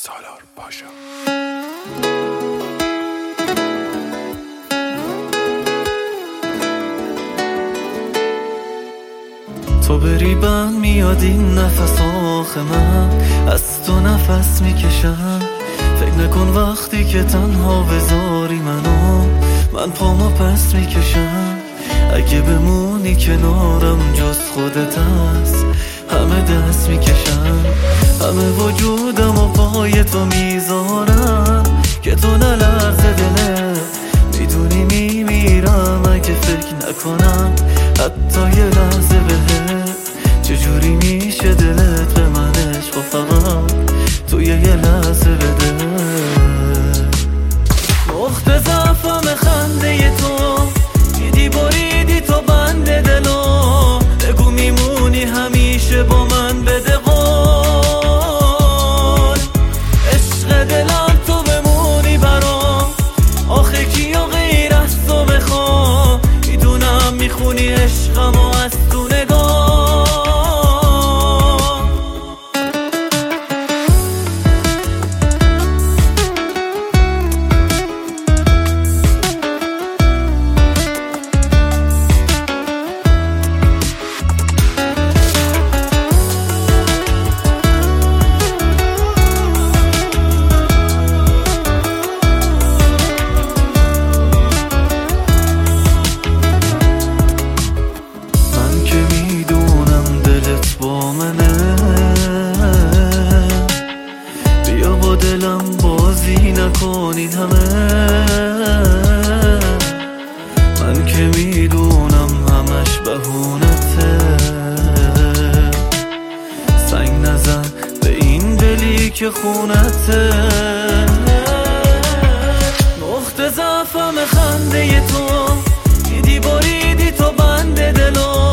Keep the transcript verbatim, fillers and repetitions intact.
سالار پاشا. تو بری بند میاد این نفس آخه من از تو نفس میکشم. فکر نکن وقتی که تنها بذاری منو من پامو پس میکشم. اگه بمونی کنارم جز خودت هست همه دست میکشم. همه وجودم و پای تو میذارم که تو نلرزه دلت. میدونی میمیرم اگه فکر نکنم حتی یه لحظه بهت. چجوری میشه دلت به من عشق و فقط توی یه لحظه بده. نقطه ضعفم خنده تو دیدی بریدی تو بند دلو. بگو میمونی همیشه با من بده قول. عشق دلم تو بمونی برام آخه کیا غیر از تو بخوام. میدونم میخونی عشقم و از تو نگاه. بیا با دلم بازی نکنین همه. من که میدونم همش بهونته. سنگ نزن به این دلی که خونته. نقطه ضعفم خنده تو دیدی بریدی تو بند دلو.